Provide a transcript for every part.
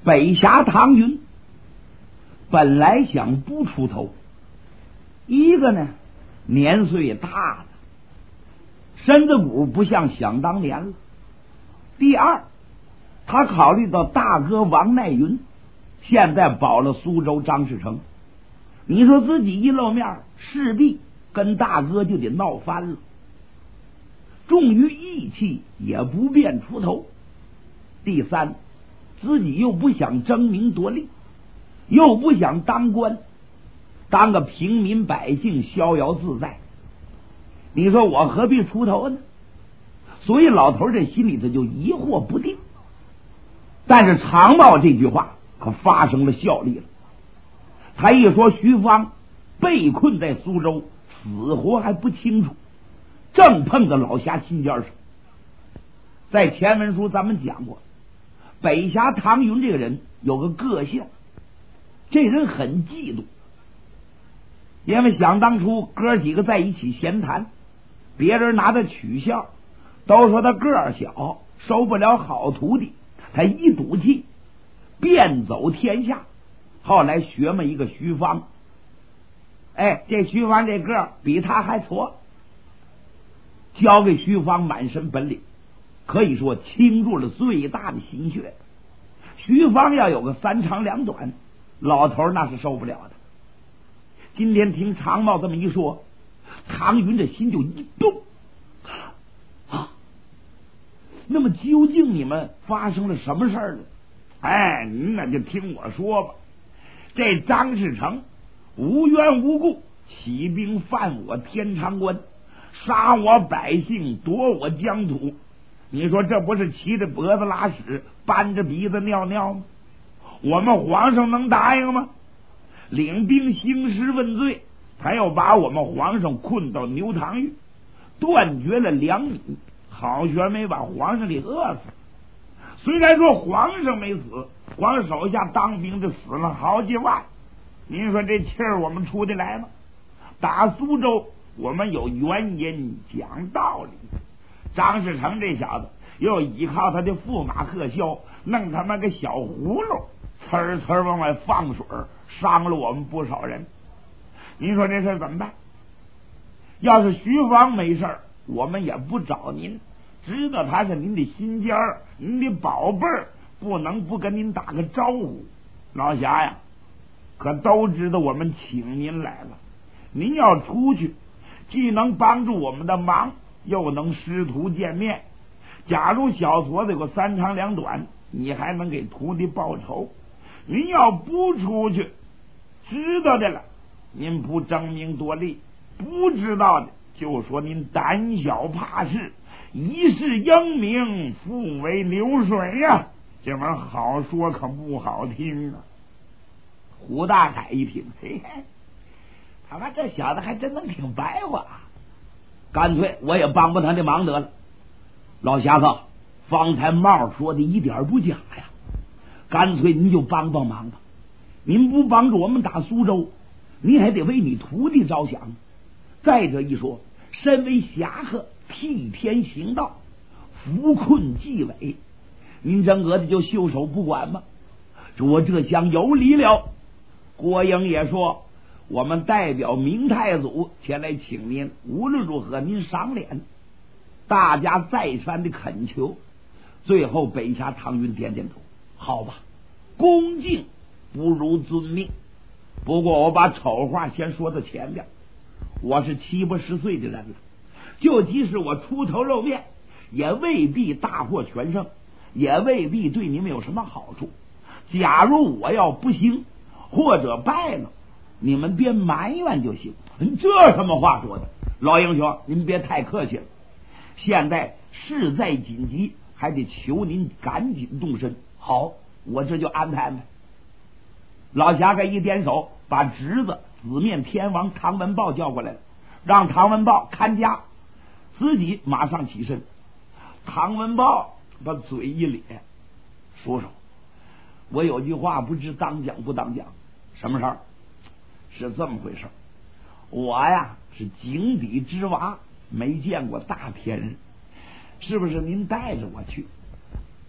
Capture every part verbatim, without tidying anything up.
北峡唐云本来想不出头，一个呢年岁大了，身子骨不像想当年了。第二，他考虑到大哥王乃云现在保了苏州张士诚，你说自己一露面，势必跟大哥就得闹翻了。重于义气，也不便出头。第三，自己又不想争名夺利，又不想当官，当个平民百姓逍遥自在。你说我何必出头呢？所以老头这心里头就疑惑不定。但是常茂这句话可发生了效力了。他一说徐芳被困在苏州，死活还不清楚，正碰着老侠心尖上。在前文书咱们讲过，北峡唐云这个人有个个性，这人很嫉妒。因为想当初哥几个在一起闲谈，别人拿他取笑，都说他个儿小，收不了好徒弟。他一赌气，遍走天下。后来学么一个徐芳，哎，这徐芳这个儿比他还矬，教给徐芳满身本领，可以说倾注了最大的心血。徐芳要有个三长两短，老头那是受不了的。今天听常茂这么一说，唐云这心就一动啊！那么究竟你们发生了什么事儿呢？哎，您那就听我说吧。这张士诚无缘无故起兵犯我天长关，杀我百姓，夺我疆土，你说这不是骑着脖子拉屎，扳着鼻子尿尿吗？我们皇上能答应吗？领兵兴师问罪，他要把我们皇上困到牛塘峪，断绝了粮米，好悬没把皇上给饿死。虽然说皇上没死，光手下当兵的死了好几万，您说这气儿我们出得来吗？打苏州我们有原因讲道理，张士诚这小子又依靠他的驸马贺萧，弄他妈个小葫芦呲呲往外放水，伤了我们不少人。您说这事怎么办？要是徐芳没事，我们也不找您，知道他是您的心尖儿，您的宝贝儿，不能不跟您打个招呼。老侠呀，可都知道我们请您来了，您要出去，既能帮助我们的忙，又能师徒见面。假如小矬子有个三长两短，你还能给徒弟报仇。您要不出去，知道的了，您不争名夺利；不知道的，就说您胆小怕事，一世英名，复为流水呀、啊！这玩意儿好说，可不好听啊！胡大海一听，嘿嘿，他妈这小子还真能挺白话，干脆我也帮帮他的忙得了。老侠子，方才茂说的一点不假呀，干脆您就帮帮忙吧。您不帮助我们打苏州，您还得为你徒弟着想。再者一说，身为侠客，替天行道，扶困济危，您真额的就袖手不管吗？我这厢有理了。郭英也说，我们代表明太祖前来请您，无论如何您赏脸。大家再三的恳求，最后北峡唐云点点头，好吧，恭敬不如遵命。不过我把丑话先说到前边，我是七八十岁的人了，就即使我出头露面，也未必大获全胜，也未必对你们有什么好处。假如我要不行或者败了，你们别埋怨就行。这什么话说的？老英雄，您别太客气了，现在事在紧急，还得求您赶紧动身。好，我这就安排安排。老侠给一点手，把侄子紫面天王唐文豹叫过来了，让唐文豹看家，自己马上起身。唐文豹把嘴一咧，叔叔，我有句话不知当讲不当讲。什么事儿？是这么回事，我呀是井底之蛙，没见过大天日，是不是您带着我去？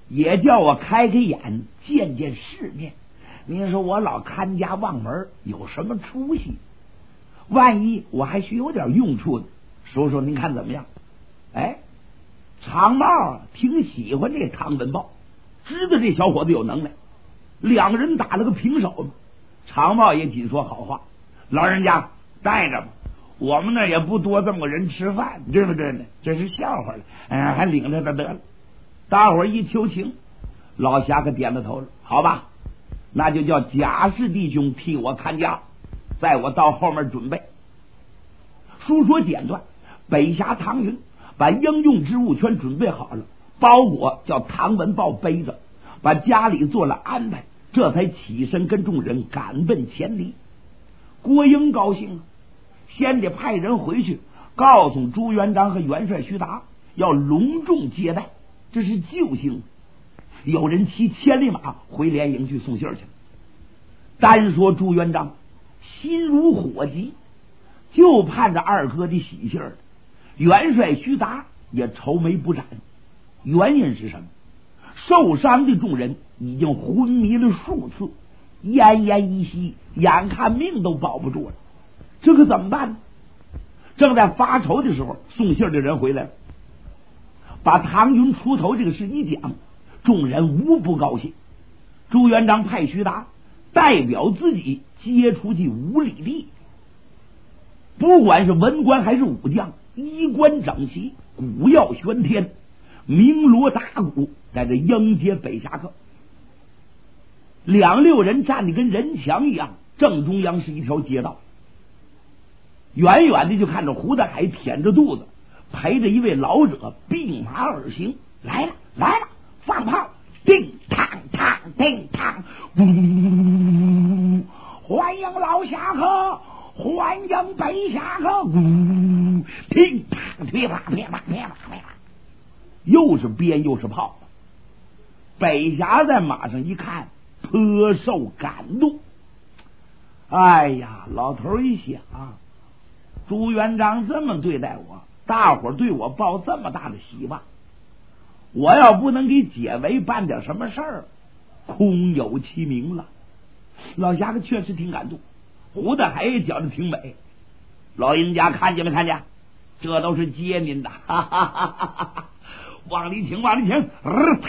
也叫我开开眼，见见世面。您说我老看家望门有什么出息？万一我还需有点用处的，叔叔您看怎么样？哎，长帽啊，挺喜欢这唐文豹，知道这小伙子有能耐，两个人打了个平手嘛。长帽也紧说好话，老人家带着吧，我们那也不多这么个人吃饭，对不对呢？这是笑话了，哎，还领着他得了。大伙儿一求情，老侠可点了头了，好吧，那就叫贾氏弟兄替我看家，在我到后面准备。书说简短，北峡唐云把应用之物全准备好了，包裹叫唐文豹背着，把家里做了安排，这才起身跟众人赶奔前离。郭英高兴了，先得派人回去告诉朱元璋和元帅徐达，要隆重接待，这是救星。有人骑千里马回连营去送信去了。单说朱元璋心如火急，就盼着二哥的喜信儿。元帅徐达也愁眉不展，原因是什么？受伤的众人已经昏迷了数次，奄奄一息，眼看命都保不住了，这可怎么办呢？正在发愁的时候，送信的人回来了，把唐云出头这个事一讲，众人无不高兴。朱元璋派徐达代表自己接出去五里地，不管是文官还是武将，衣冠整齐，鼓耀喧天，鸣锣打鼓，在这迎接北侠客。两六人站得跟人墙一样，正中央是一条街道，远远的就看着胡大海腆着肚子，陪着一位老者并马而行。来了来了，放炮，叮当当叮当，呜，欢迎老侠客，欢迎北侠客，呜，乒乓噼啪噼啪噼啪噼啪，又是鞭又是炮。北侠在马上一看，颇受感动。哎呀，老头一想，朱元璋这么对待我，大伙对我抱这么大的希望，我要不能给解围办点什么事儿，空有其名了。老侠客确实挺感动，胡大海也觉得挺美。老人家看见没看见？这都是接您的，哈哈哈哈哈哈！往里请，往里请。呃、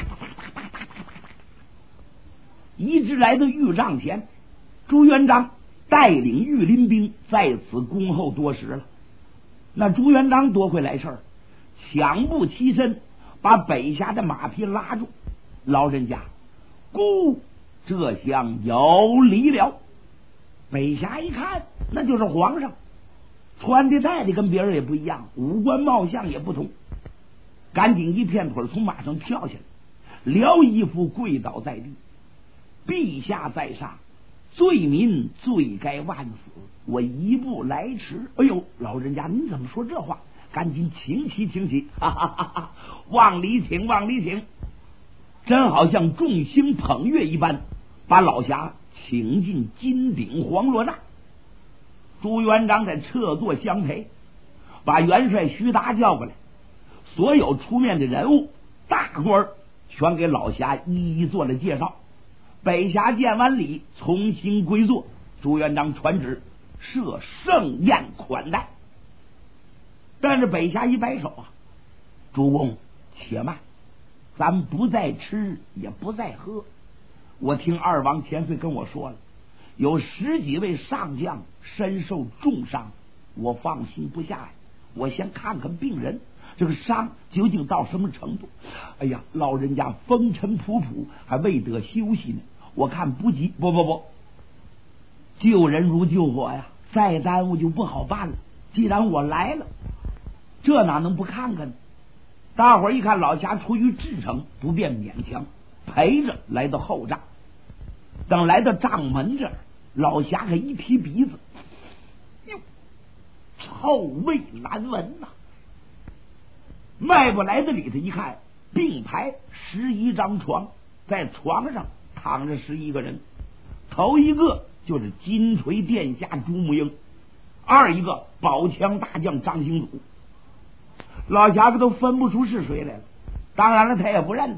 一直来到御帐前，朱元璋带领御林兵在此恭候多时了。那朱元璋多会来事儿，抢步起身，把北峡的马匹拉住。老人家，咕，这厢有礼了。北峡一看，那就是皇上，穿的戴的跟别人也不一样，五官貌相也不同，赶紧一片腿从马上跳下来，撩衣服跪倒在地。陛下在上，罪民罪该万死，我一步来迟。哎呦，老人家您怎么说这话？赶紧请起请起，哈哈哈哈！往里请，往里请，真好像众星捧月一般，把老侠请进金顶黄罗帐。朱元璋在侧坐相陪，把元帅徐达叫过来，所有出面的人物大官全给老侠一一做了介绍。北峡见完礼，重新归坐。朱元璋传旨设盛宴款待。但是北峡一摆手啊，主公且慢，咱不再吃也不再喝。我听二王前岁跟我说了，有十几位上将身受重伤，我放心不下呀。我先看看病人，这个伤究竟到什么程度？哎呀，老人家风尘仆仆，还未得休息呢。我看不急，不不不，救人如救火呀，再耽误就不好办了。既然我来了，这哪能不看看呢？大伙儿一看老侠出于至诚，不便勉强，陪着来到后帐。等来到帐门这儿，老侠可一提鼻子，哟，臭味难闻呐、啊！迈不来的里头一看，并排十一张床，在床上躺着十一个人。头一个就是金锤殿下朱木英，二一个宝枪大将张兴祖。老侠子都分不出是谁来了，当然了，他也不认得。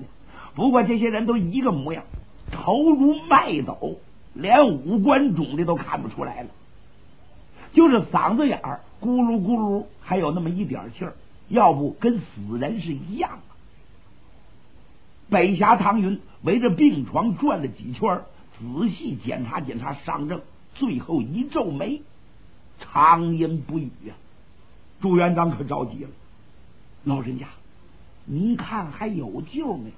不过这些人都一个模样，头如麦斗，连五官肿的都看不出来了，就是嗓子眼儿咕噜咕噜还有那么一点气儿，要不跟死人是一样的。北峡唐云围着病床转了几圈，仔细检查检查伤症，最后一皱眉，长言不语啊。朱元璋可着急了，老人家您看还有救没有？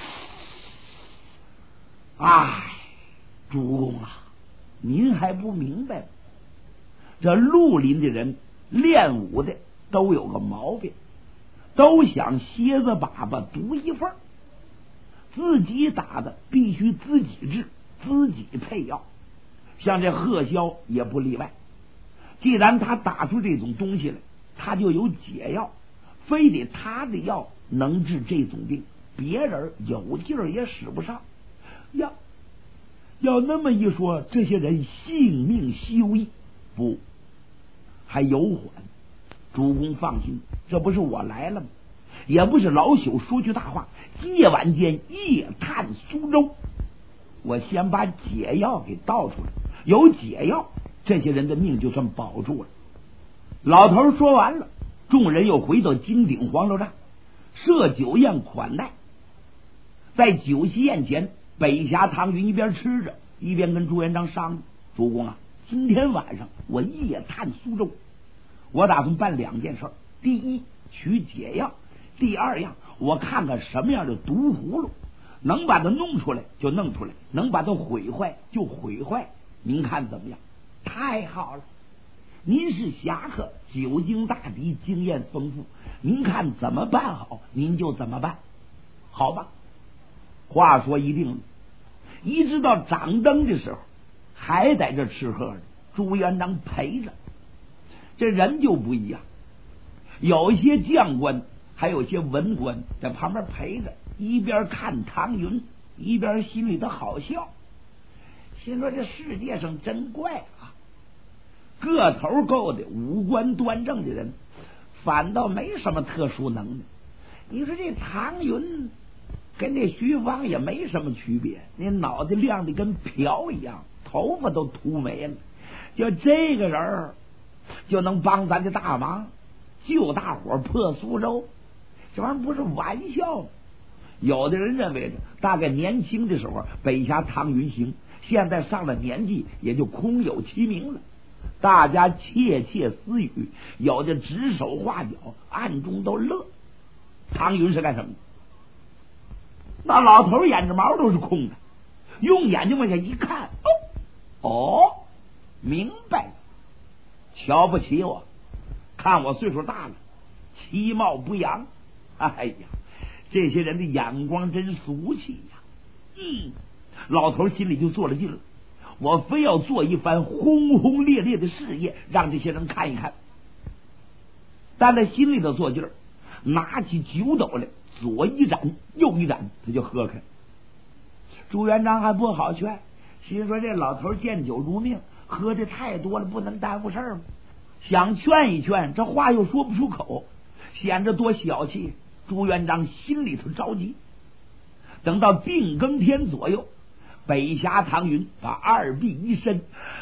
哎，主公啊，您还不明白吗？这绿林的人练武的都有个毛病，都想蝎子粑粑独一份，自己打的必须自己治，自己配药。像这贺霄也不例外，既然他打出这种东西来，他就有解药，非得他的药能治这种病，别人有劲儿也使不上。要要那么一说，这些人性命休矣。不，还有缓。主公放心，这不是我来了吗？也不是老朽说句大话，夜晚间夜探苏州，我先把解药给倒出来，有解药，这些人的命就算保住了。老头说完了，众人又回到金鼎黄楼帐设酒宴款待。在酒席宴前，北峡唐云一边吃着，一边跟朱元璋商量：主公啊，今天晚上我夜探苏州，我打算办两件事。第一，取解药；第二样，我看看什么样的毒葫芦能把它弄出来就弄出来，能把它毁坏就毁坏。您看怎么样？太好了，您是侠客，久经大敌，经验丰富，您看怎么办好，您就怎么办，好吧？话说一定了，一直到掌灯的时候，还在这吃喝呢。朱元璋陪着，这人就不一样，有一些将官，还有些文官在旁边陪着，一边看唐云，一边心里头好笑，心说这世界上真怪啊，个头够的，五官端正的人，反倒没什么特殊能耐。你说这唐云跟这徐芳也没什么区别，那脑袋亮的跟瓢一样，头发都秃没了，就这个人就能帮咱的大忙，救大伙破苏州，这玩意儿不是玩笑吗？有的人认为大概年轻的时候北峡唐云行，现在上了年纪也就空有其名了。大家窃窃私语，有的指手画脚，暗中都乐。唐云是干什么？那老头眼睛毛都是空的，用眼睛往下一看，哦哦，明白了，瞧不起我，看我岁数大了，其貌不扬。哎呀，这些人的眼光真俗气呀！嗯，老头心里就做了劲了，我非要做一番轰轰烈烈的事业，让这些人看一看。但在心里头做劲儿，拿起酒斗来，左一盏右一盏，他就喝开。朱元璋还不好劝，心说这老头见酒如命，喝的太多了，不能耽误事儿吗？想劝一劝，这话又说不出口，显着多小气。朱元璋心里头着急。等到定更天左右，北峡唐云把二臂一伸，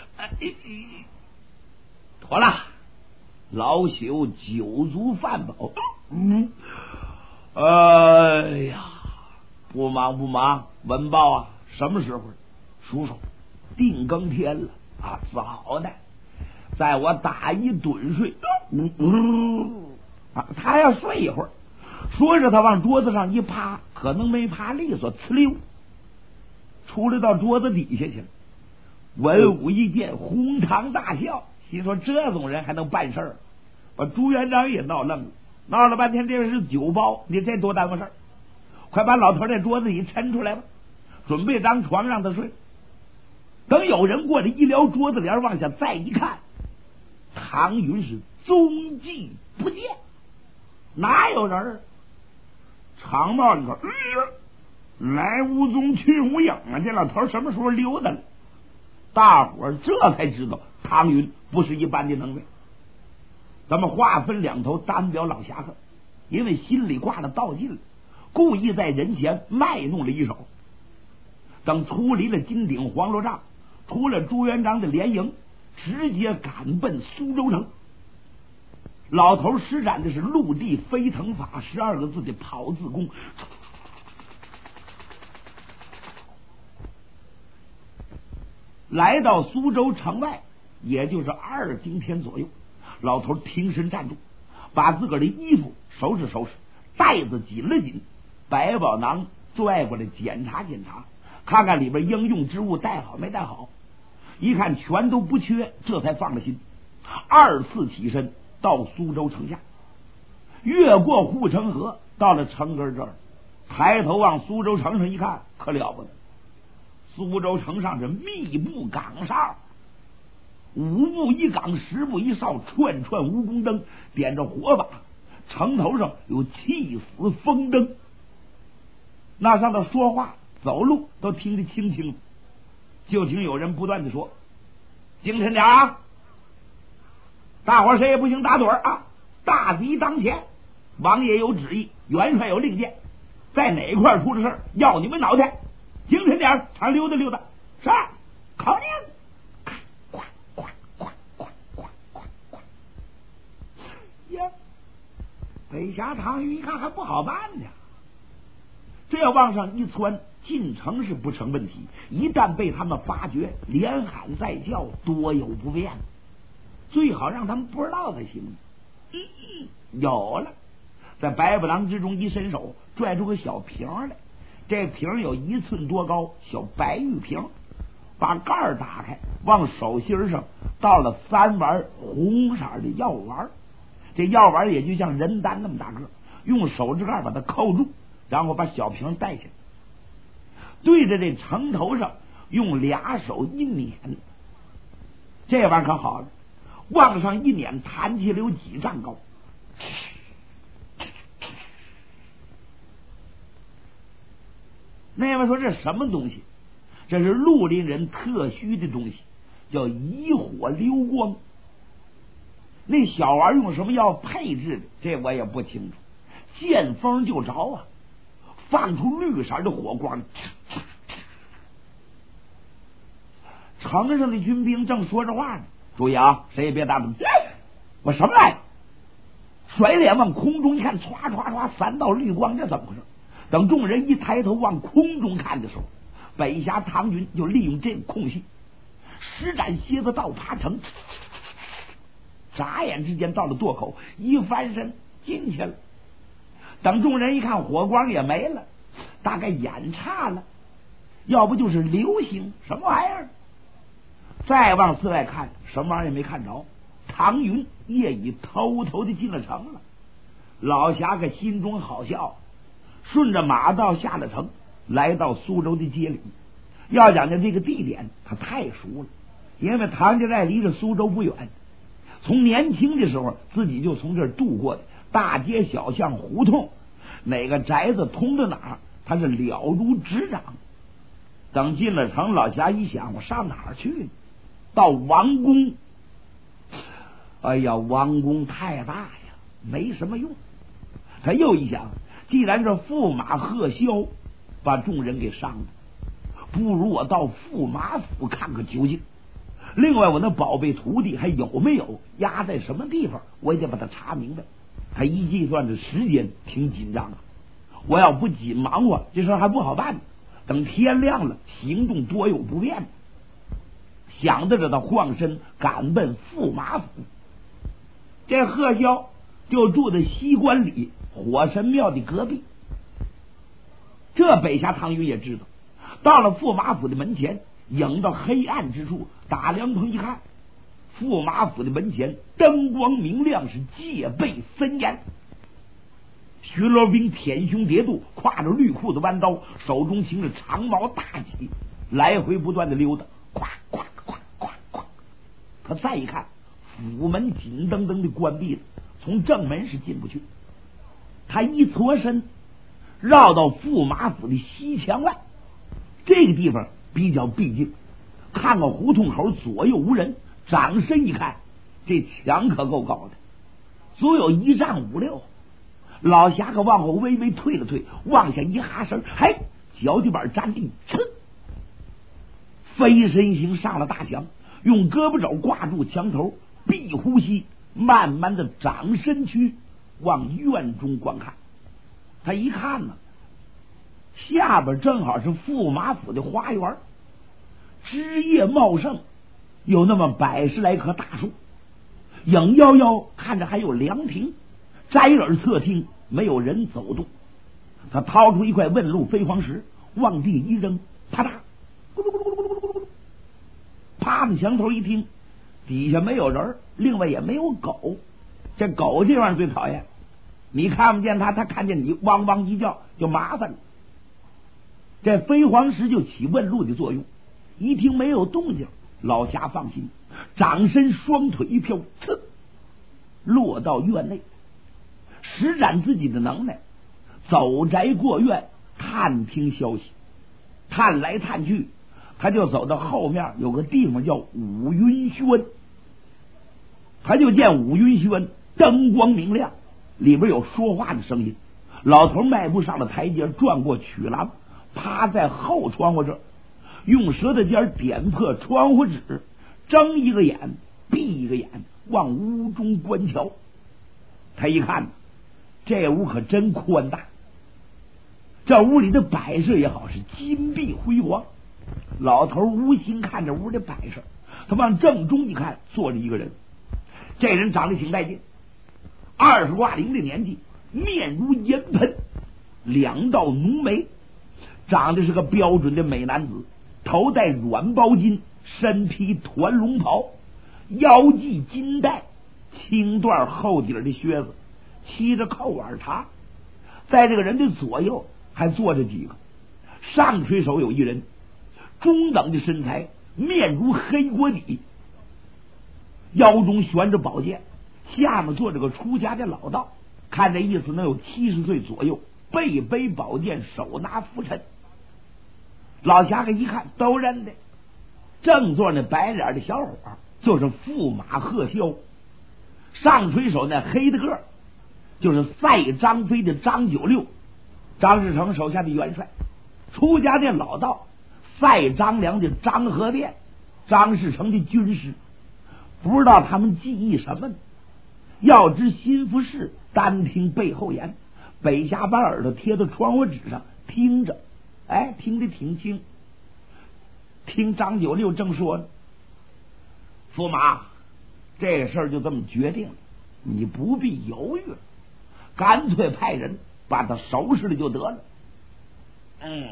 妥了，老朽酒足饭饱。嗯，哎呀，不忙不忙，文豹啊，什么时候？叔叔，定更天了啊，早的，在我打一盹睡。嗯嗯啊，他要睡一会儿。说着，他往桌子上一趴，可能没趴利索，呲溜出来到桌子底下去了。文武一见，哄堂大笑，心说这种人还能办事儿，把朱元璋也闹愣了。闹了半天，这是酒包，你这多耽误事儿！快把老头在桌子里抻出来吧，准备张床让他睡。等有人过来，一撩桌子帘往下再一看，唐云是踪迹不见，哪有人？长帽里头，嗯，来无踪去无影啊！这老头什么时候溜达了？大伙儿这才知道唐云不是一般的能耐。咱们话分两头，单表老侠客，因为心里挂着道劲了， 故意在人前卖弄了一手。等出离了金鼎黄罗帐，出了朱元璋的连营，直接赶奔苏州城。老头施展的是陆地飞腾法十二个字的跑字功，来到苏州城外，也就是二更天左右。老头挺身站住，把自个儿的衣服收拾收拾，袋子紧了紧，百宝囊拽过来检查检查，看看里边应用之物带好没带好。一看全都不缺，这才放了心。二次起身到苏州城下，越过护城河，到了城根这儿，抬头往苏州城上一看，可了不得。苏州城上是密布岗哨，五步一岗，十步一哨，串串蜈蚣灯，点着火把，城头上有气死风灯。那上头说话走路都听得清清，就听有人不断的说：精神点啊，大伙谁也不行打盹啊！大敌当前，王爷有旨意，元帅有令箭，在哪块出了事要你们脑袋，精神点，常溜达溜达。是，口令。快快快快快快快！呀，北峡唐虞一看还不好办呢，这要往上一窜，进城是不成问题，一旦被他们发觉，连喊带叫，多有不便。最好让他们不知道才行。嗯嗯，有了，在百宝囊之中一伸手，拽出个小瓶来，这瓶有一寸多高，小白玉瓶，把盖儿打开，往手心上倒了三丸红色的药丸，这药丸也就像人丹那么大个，用手指盖把它扣住，然后把小瓶带起来，对着这城头上用俩手一捻，这玩意儿可好了，往上一捻，弹起来有几丈高。那位说这什么东西？这是绿林人特需的东西，叫以火流光。那小玩意用什么药配置的，这我也不清楚。见风就着啊，放出绿色的火光。城上的军兵正说着话呢，注意啊，谁也别打赌。我什么来？甩脸往空中一看，唰唰唰三道绿光，这怎么回事？等众人一抬头往空中看的时候，北峡唐军就利用这个空隙，施展蝎子倒爬城，眨眼之间到了垛口，一翻身进去了。等众人一看火光也没了，大概眼差了，要不就是流星，什么玩意儿？再往寺外看，什么玩意儿也没看着。唐云也已偷偷的进了城了。老侠可心中好笑，顺着马道下了城，来到苏州的街里。要讲的这个地点他太熟了，因为唐家寨离着苏州不远，从年轻的时候自己就从这儿度过的，大街小巷胡同，哪个宅子通到哪儿他是了如指掌。等进了城，老侠一想，我上哪儿去呢？到王宫。哎呀，王宫太大呀，没什么用。他又一想，既然这驸马贺萧把众人给伤了，不如我到驸马府看个究竟。另外，我那宝贝徒弟还有没有，压在什么地方，我也得把它查明白。他一计算这时间，挺紧张的。我要不紧忙活，这事还不好办呢。等天亮了，行动多有不便。想着着，他晃身赶奔驸马府。这贺萧就住在西关里火神庙的隔壁。这北峡唐云也知道，到了驸马府的门前，引到黑暗之处，打凉棚一看，驸马府的门前灯光明亮，是戒备森严。巡逻兵舔胸叠肚，挎着绿裤子弯刀，手中擎着长矛大戟，来回不断的溜达，咵咵咵咵咵。他再一看，府门紧登登的关闭了，从正门是进不去。他一搓身，绕到驸马府的西墙外，这个地方比较僻静，看看胡同口左右无人，掌身一看，这墙可够高的，足有一丈五六。 老侠可往后微微退了退，往下一哈身，嘿，脚底板站定，噌，飞身形上了大墙，用胳膊肘挂住墙头，闭呼吸，慢慢的长身躯往院中观看。他一看呢，下边正好是驸马府的花园，枝叶茂盛，有那么百十来棵大树，影夭夭看着还有凉亭，摘耳侧听，没有人走动。他掏出一块问路飞黄石，往地一扔，啪嗒，咕噜咕噜咕噜咕噜咕噜咕噜，趴在墙头一听，底下没有人，另外也没有狗。这狗这玩意儿最讨厌，你看不见它，它看见你汪汪一叫就麻烦了。这飞黄石就起问路的作用，一听没有动静，老侠放心，掌身双腿一飘，呲，落到院内，施展自己的能耐，走宅过院，探听消息。探来探去，他就走到后面有个地方叫五云轩，他就见五云轩灯光明亮，里边有说话的声音。老头迈步上了台阶，转过曲廊，趴在后窗户这儿，用舌头尖点破窗户纸，睁一个眼闭一个眼，往屋中观瞧。他一看，这屋可真宽大，这屋里的摆设也好，是金碧辉煌。老头无心看着屋的摆设，他往正中一看，坐着一个人。这人长得挺带劲，二十挂零的年纪，面如银盆，两道浓眉，长得是个标准的美男子，头戴软包巾，身披团龙袍，腰系金带，轻段厚底的靴子，沏着扣碗茶。在这个人的左右还坐着几个，上垂手有一人，中等的身材，面如黑锅底，腰中悬着宝剑，下面坐着个出家的老道，看这意思能有七十岁左右，背背宝剑，手拿拂尘。老侠客一看都认得，正坐那白脸的小伙就是驸马贺霄，上垂手那黑的个就是赛张飞的张九六，张士诚手下的元帅。出家的老道赛张良的张和殿，张士诚的军师。不知道他们记忆什么呢？要知心腹事，单听背后言。北下把耳朵贴到窗户纸上听着，哎，听得挺清。听张九六正说呢，驸马，这事儿就这么决定了，你不必犹豫了，干脆派人把他收拾了就得了。嗯，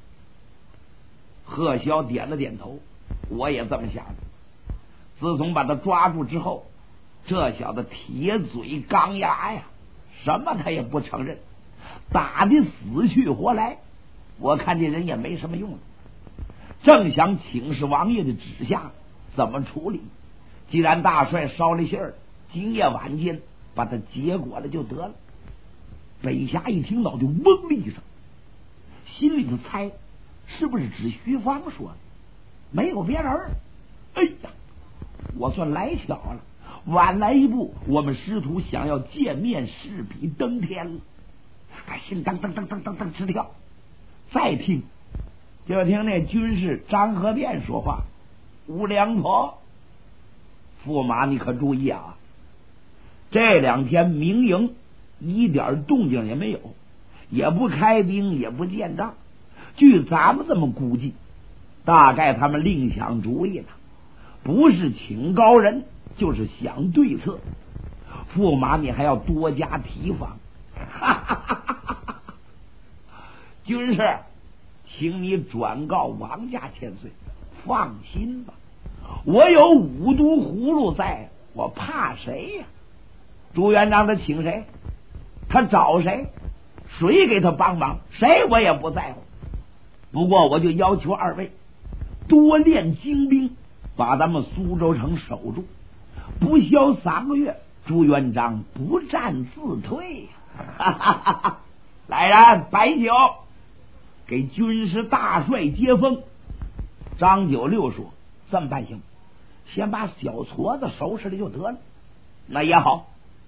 贺霄点了点头，我也这么想的。自从把他抓住之后，这小子铁嘴钢牙呀，什么他也不承认，打的死去活来。我看这人也没什么用了，正想请示王爷的旨下怎么处理。既然大帅捎了信儿，今夜晚间把他结果了就得了。北侠一听脑就嗡了一声，心里头猜是不是指徐芳说的，没有别人。哎呀，我算来巧了，晚来一步，我们师徒想要见面势比登天了。他心当当当当当当直跳。再听，就听那军士张和殿说话：“吴良婆，驸马你可注意啊，这两天明营一点动静也没有，也不开兵，也不见仗。据咱们这么估计，大概他们另想主意了，不是请高人，就是想对策。驸马你还要多加提防。”哈哈哈哈哈！军士，请你转告王家千岁，放心吧，我有五都葫芦在，我怕谁呀？朱元璋他请谁，他找谁，谁给他帮忙，谁我也不在乎。不过我就要求二位多练精兵，把咱们苏州城守住，不消三个月，朱元璋不战自退呀！哈哈哈哈！来人，摆酒，给军师大帅接风。张九六说：“这么办行，先把小矬子收拾了就得了。”那也好，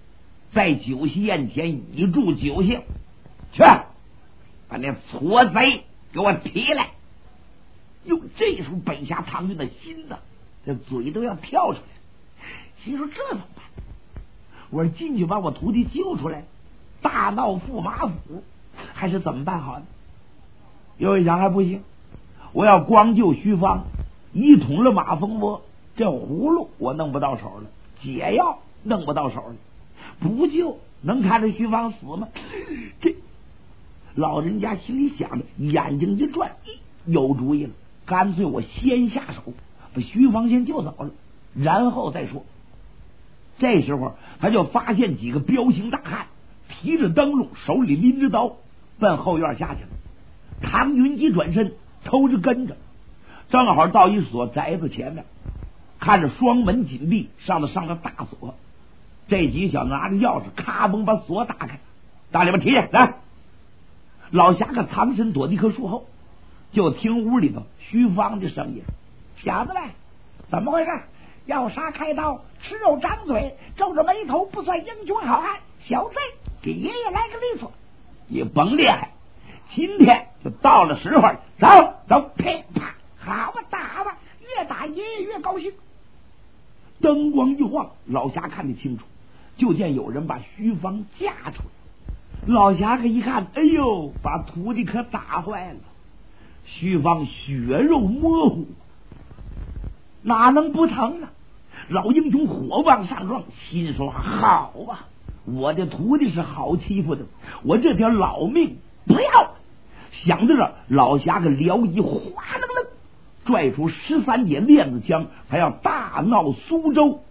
在酒席宴前一祝酒兴，去把那错贼给我提来。哟，这时候北下唐军的心呢，这嘴都要跳出来，心说这怎么办？我说进去把我徒弟救出来，大闹驸马府，还是怎么办好呢？又一想还不行，我要光救徐芳，一捅了马蜂窝，这葫芦我弄不到手了，解药弄不到手了，不救能看着徐芳死吗？这老人家心里想着，眼睛一转，有主意了，干脆我先下手，把徐芳先救走了，然后再说。这时候他就发现几个彪形大汉提着灯笼，手里拎着刀，奔后院下去了。唐云一转身，偷着跟着，正好到一所宅子前面，看着双门紧闭，上头上了大锁。这几小拿着钥匙，咔嘣把锁打开，大里边提来。老侠客藏身躲在一棵树后，就听屋里头徐芳的声音：“小子们，怎么回事？要杀开刀，吃肉张嘴，皱着眉头，不算英雄好汉。小子，给爷爷来个利索！你甭厉害，今天就到了时候了，走走，噼啪，好吧，打吧，越打爷爷越高兴。”灯光一晃，老侠看得清楚，就见有人把徐芳架出来。老侠客一看，哎呦，把徒弟可打坏了。徐芳血肉模糊，哪能不疼呢？老英雄火往上撞，心说好啊，我的徒弟是好欺负的，我这条老命不要。想着这，老侠客撩衣哗楞楞拽出十三节链子枪，还要大闹苏州，